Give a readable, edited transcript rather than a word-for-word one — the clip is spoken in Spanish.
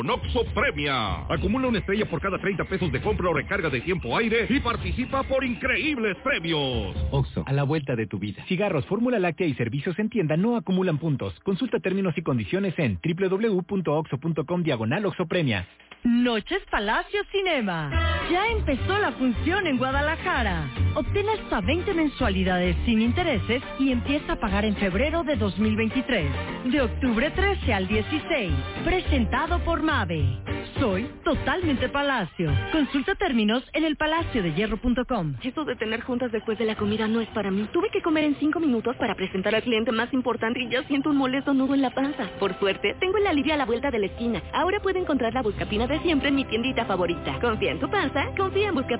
Oxxo premia. Acumula una estrella por cada 30 pesos de compra o recarga de tiempo aire y participa por increíbles premios. Oxxo, a la vuelta de tu vida. Cigarros, fórmula láctea y servicios en tienda no acumulan puntos. Consulta términos y condiciones en www.oxxo.com/oxxopremia. Noches Palacio Cinema. Ya empezó la función en Guadalajara. Obtén hasta 20 mensualidades sin intereses y empieza a pagar en febrero de 2023. De octubre 13 al 16. Presentado por MAVE. Soy totalmente Palacio. Consulta términos en elpalaciodehierro.com. Eso de tener juntas después de la comida no es para mí. Tuve que comer en 5 minutos para presentar al cliente más importante y ya siento un molesto nudo en la panza. Por suerte, tengo el alivio a la vuelta de la esquina. Ahora puedo encontrar la Buscapina de siempre en mi tiendita favorita. Confía en tu panza, confía en Buscapina.